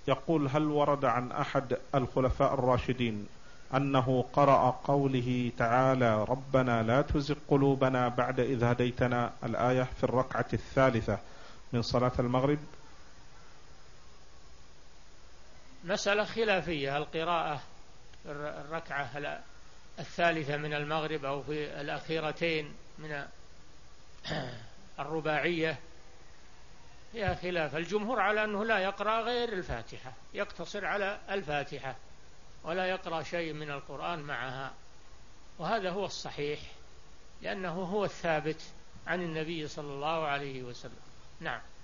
يقول: هل ورد عن أحد الخلفاء الراشدين أنه قرأ قوله تعالى: ربنا لا تزغ قلوبنا بعد إذ هديتنا، الآية في الركعة الثالثة من صلاة المغرب؟ مسألة خلافية، القراءة الركعة الثالثة من المغرب أو في الأخيرتين من الرباعية فيها خلاف. الجمهور على أنه لا يقرأ غير الفاتحة، يقتصر على الفاتحة ولا يقرأ شيء من القرآن معها، وهذا هو الصحيح لأنه هو الثابت عن النبي صلى الله عليه وسلم. نعم.